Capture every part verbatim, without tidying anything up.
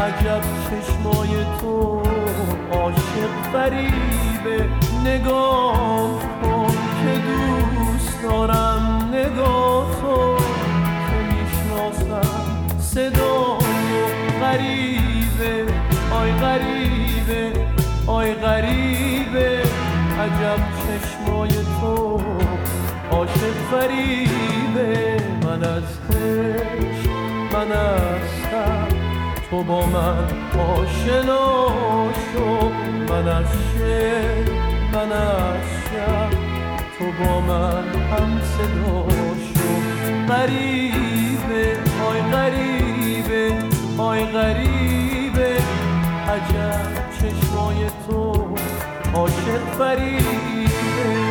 عجب چشمای تو عاشق فریبه. نگاه کن که دوست دارم نگاه تو که میشناسم صدا تو. غریبه آی غریبه آی غریبه عجب چشمای تو عاشق فریبه. من از عشق من هستم تو با من آشنا شو. من از شب من از شب تو با من هم صدا شو. غریبه آی غریبه آی غریبه عجب چشمای تو عاشق فریبه.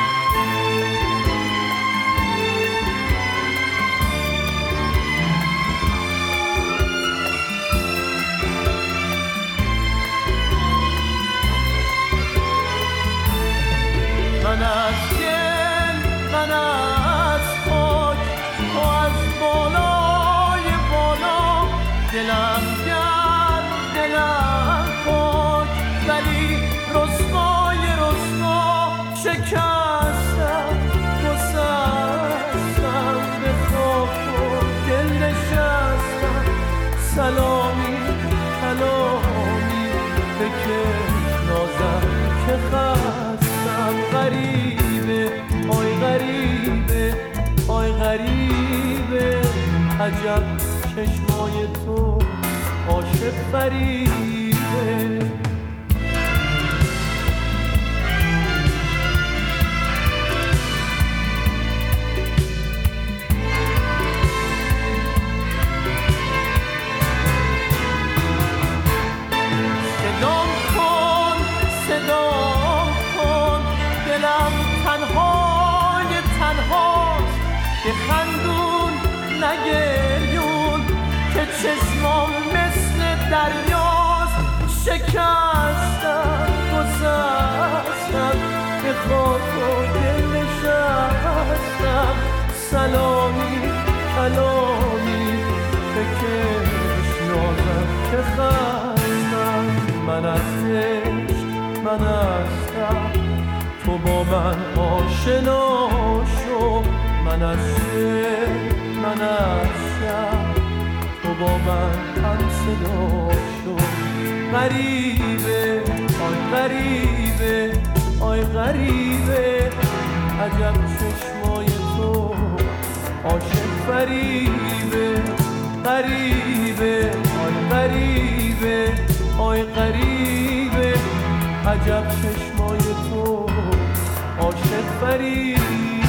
من از گل من از خاک تو از بالای بالا. دلم گرم دلم پاک ولی رسوای رسوا. شکستم گسستم به خاک و گل نشستم. سلامی کلامی بکش نازم که خستم. غریبه آی غریبه آی غریبه عجب چشمای تو عاشق فریبه. صدام کن صدام کن دلم تنهای تنهاست. بخندون نگریون که چشمام مثل دریاست. شکستم گسستم به خاک و دل نشستم. سلامی کلامی بکش نازم که خستم. من از عشق من هستم تو با من آشنا شو. من از شب من از شب تو با من هم صدا شو. غریبه آی غریبه آی غریبه عجب چشمای تو عاشق فریبه. غریبه آی غریبه آی غریبه عجب چشمای تو عاشق فریبه.